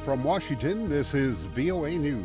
From Washington, this is VOA News.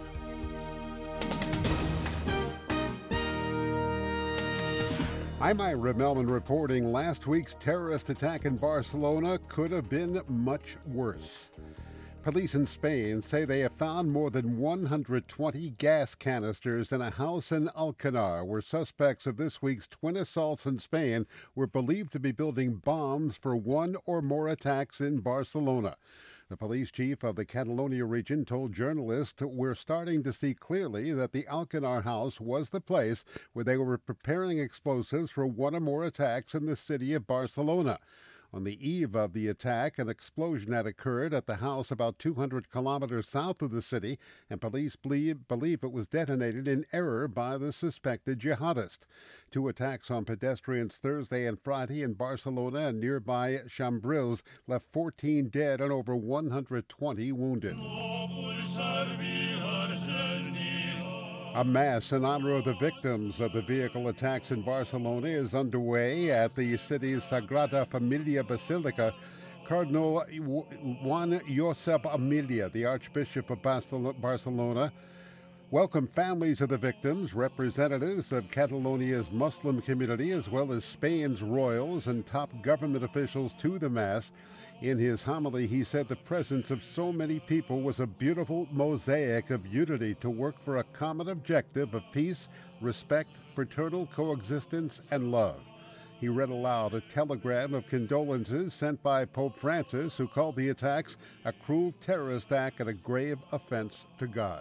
I'm Ira Melman reporting last week's terrorist attack in Barcelona could have been much worse. Police in Spain say they have found more than 120 gas canisters in a house in Alcanar, where suspects of this week's twin assaults in Spain were believed to be building bombs for one or more attacks in Barcelona. The police chief of the Catalonia region told journalists, "We're starting to see clearly that the Alcanar house was the place where they were preparing explosives for one or more attacks in the city of Barcelona." On the eve of the attack, an explosion had occurred at the house about 200 kilometers south of the city, and police believe it was detonated in error by the suspected jihadist. Two attacks on pedestrians Thursday and Friday in Barcelona and nearby Cambrils left 14 dead and over 120 wounded. A mass in honor of the victims of the vehicle attacks in Barcelona is underway at the city's Sagrada Familia Basilica. Cardinal Juan Josep Amelia, the Archbishop of Barcelona, welcomed families of the victims, representatives of Catalonia's Muslim community, as well as Spain's royals and top government officials to the Mass. In his homily, he said the presence of so many people was a beautiful mosaic of unity to work for a common objective of peace, respect, fraternal coexistence, and love. He read aloud a telegram of condolences sent by Pope Francis, who called the attacks a cruel terrorist act and a grave offense to God.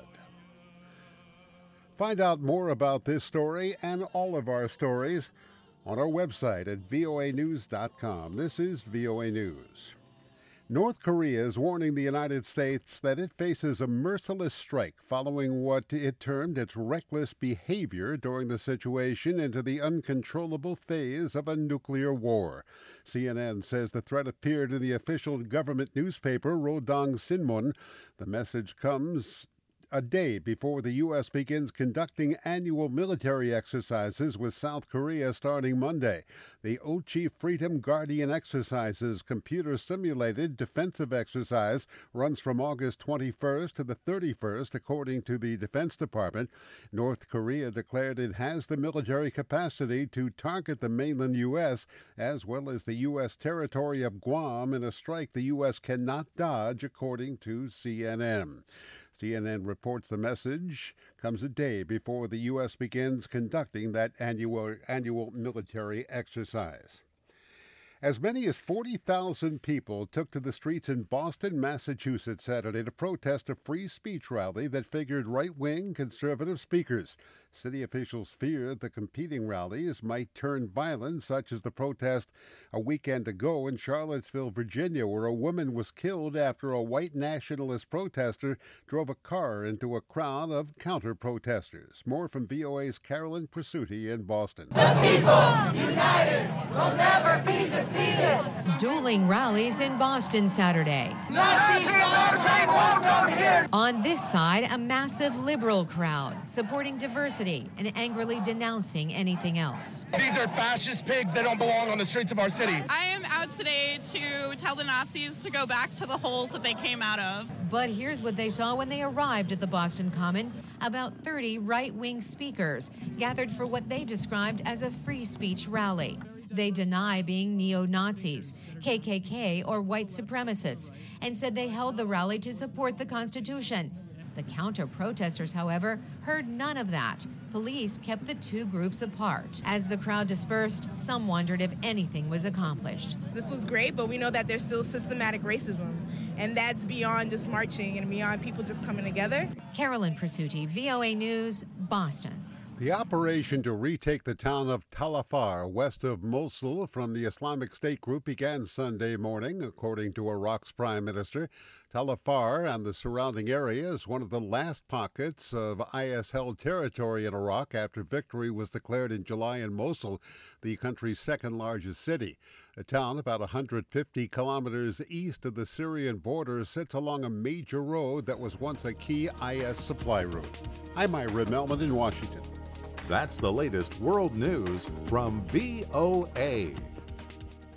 Find out more about this story and all of our stories on our website at voanews.com. This is VOA News. North Korea is warning the United States that it faces a merciless strike following what it termed its reckless behavior during the situation into the uncontrollable phase of a nuclear war. CNN says the threat appeared in the official government newspaper Rodong Sinmun. The message comes a day before the U.S. begins conducting annual military exercises with South Korea starting Monday. The Ochi Freedom Guardian exercises, computer-simulated defensive exercise, runs from August 21st to the 31st, according to the Defense Department. North Korea declared it has the military capacity to target the mainland U.S. as well as the U.S. territory of Guam in a strike the U.S. cannot dodge, according to CNN. CNN reports the message comes a day before the U.S. begins conducting that annual military exercise. As many as 40,000 people took to the streets in Boston, Massachusetts Saturday to protest a free speech rally that figured right-wing conservative speakers. City officials fear the competing rallies might turn violent, such as the protest a weekend ago in Charlottesville, Virginia, where a woman was killed after a white nationalist protester drove a car into a crowd of counter-protesters. More from VOA's Carolyn Presutti in Boston. The people united will never be defeated. Dueling rallies in Boston Saturday. On this side, a massive liberal crowd supporting diversity and angrily denouncing anything else. These are fascist pigs that don't belong on the streets of our city. I am out today to tell the Nazis to go back to the holes that they came out of. But here's what they saw when they arrived at the Boston Common. About 30 right-wing speakers gathered for what they described as a free speech rally. They deny being neo-Nazis, KKK, or white supremacists, and said they held the rally to support the Constitution. The counter-protesters, however, heard none of that. Police kept the two groups apart. As the crowd dispersed, some wondered if anything was accomplished. This was great, but we know that there's still systematic racism, and that's beyond just marching and beyond people just coming together. Carolyn Presutti, VOA News, Boston. The operation to retake the town of Tal Afar, west of Mosul, from the Islamic State group began Sunday morning, according to Iraq's prime minister. Tal Afar and the surrounding area is one of the last pockets of IS-held territory in Iraq after victory was declared in July in Mosul, the country's second-largest city. The town, about 150 kilometers east of the Syrian border, sits along a major road that was once a key IS supply route. I'm Ira Melman in Washington. That's the latest world news from VOA.